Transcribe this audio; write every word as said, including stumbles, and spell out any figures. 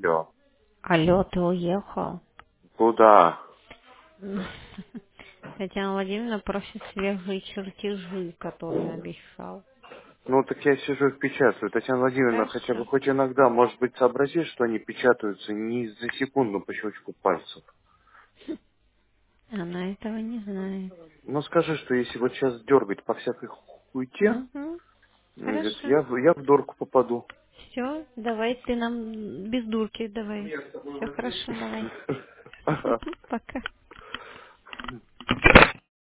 Алло. Алло, ты уехал? Куда? Татьяна Владимировна просит свежие чертежи, которые обещал. Ну, так я сижу и печатаю. Татьяна Владимировна, хотя бы Хорошо. хоть иногда, может быть, сообразишь, что они печатаются не за секунду по щелчку пальцев. Она этого не знает. Ну, скажи, что если вот сейчас дергать по всякой хуйте, Угу. м, говорит, Хорошо. я, в- я в дорку попаду. Все, давай ты нам без дурки давай. Все хорошо, давай. Ага. Пока.